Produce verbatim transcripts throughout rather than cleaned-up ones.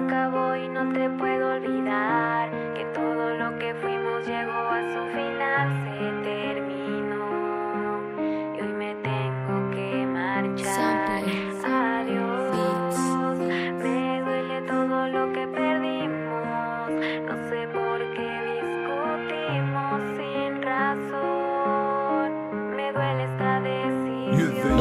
acabó y no te puedo olvidar, que todo lo que fuimos llegó a su final, se terminó y hoy me tengo que marchar. Adiós, me duele todo lo que perdimos, no sé por qué discutimos sin razón, me duele esta decisión.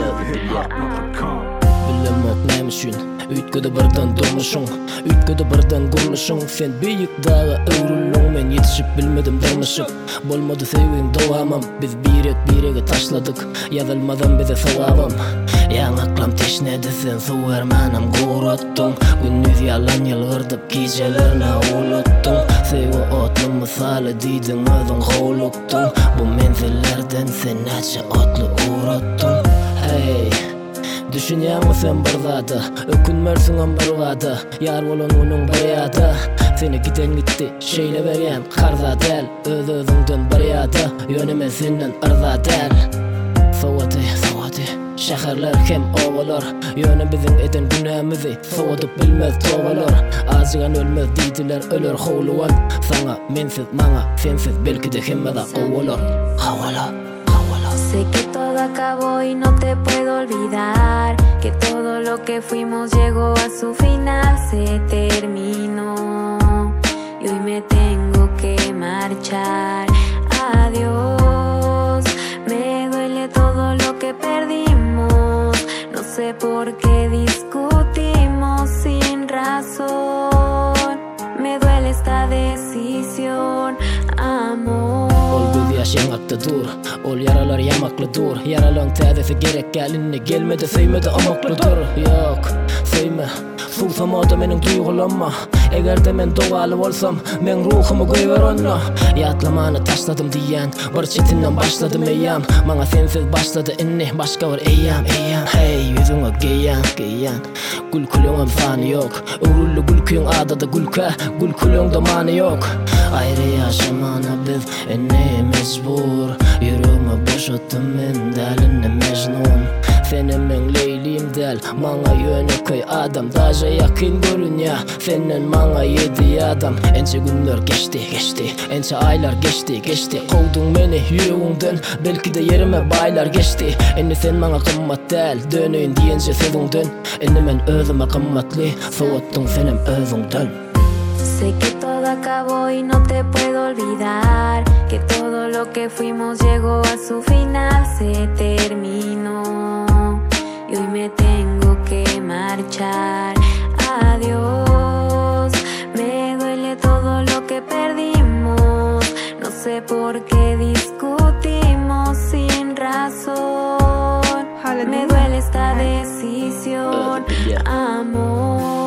Bilemek näme üçün Üýtgede birden durmuşuň, üýtgede birden gurmuşuň. Sen biýik daga öwrülüň, men ýetişip bilmedim durmuşyp. Bolmady sevgiň dowamam, biz birek birege taşladyk. Ýazylmadan bize sowabam. Ýaňaklam teşnedi sen suwermanam guratdyň. Gündüz ýalan ýylgyrdyp gecelerine ulatdyň. Sevgi otly misaly diýdiň özüň howlukdyň. Bu menzillerden sen näçe otly uratdyň. Hey, düşünýärmi sen bir zady, ökünmersiňem bir wada, ýar bolan onuň bir ýada. Seni giden gitdi, şeýle berýän karza del, öz özüňden bir ýada, ýönüme senden ırza del. Sowady, sowady, şäherler hem owalar, ýöne biziň eden günämizi sowadyp bilmez towalar. Azygan ölmez diýdiler, öler howluwan, saňa mensiz maňa, sensiz belki de hemmede owalar. Hawala. Sé que todo acabó y no te puedo olvidar, que todo lo que fuimos llegó a su final, se terminó y hoy me tengo que marchar. Adiós, me duele todo lo que perdimos, no sé por qué discutimos sin razón, me duele esta decisión, amor. Yaşamakta dur, ol yaralar yamaklıdır. Yaralan täzesi gerek gelinne gelmedi, seymedi amaklıdır. Yok, seyme, sulsamadı meniň duygulanma. Eger de men dogaly bolsam, men ruhumy goýber onna. Ýatlamany taşladym diýen, bir çetinden başladym eýam. Maňa sensiz başlady inni, başga bir eýam, eýam. Hey, ýüzüňe geýän, geýän. Gülkülüňem sany ýok, öwrüli gülküň adada gülkä, gülkülüňde many ýok. Aýry ýaşamana biz enne mecbur, ýüregimi boşatdym men däline mejnun. Senem men leylim del, maňa ýöneköy adam, daja ýakyn görünýär. Senden maňa ýedi adam, ençe günler geçti, geçti, ençe aylar geçti, geçti. Gowduň meni ýüregiňden, belki de ýerime baýlar geçti. Enne sen maňa kymmat del, döneýin diýençe sözüňden. Enne men özüme kymmatly, sowatdyň senem özüňden. Sé que todo acabó y no te puedo olvidar, que todo lo que fuimos llegó a su final, se terminó y hoy me tengo que marchar. Adiós, me duele todo lo que perdimos, no sé por qué discutimos sin razón, me duele esta decisión, amor.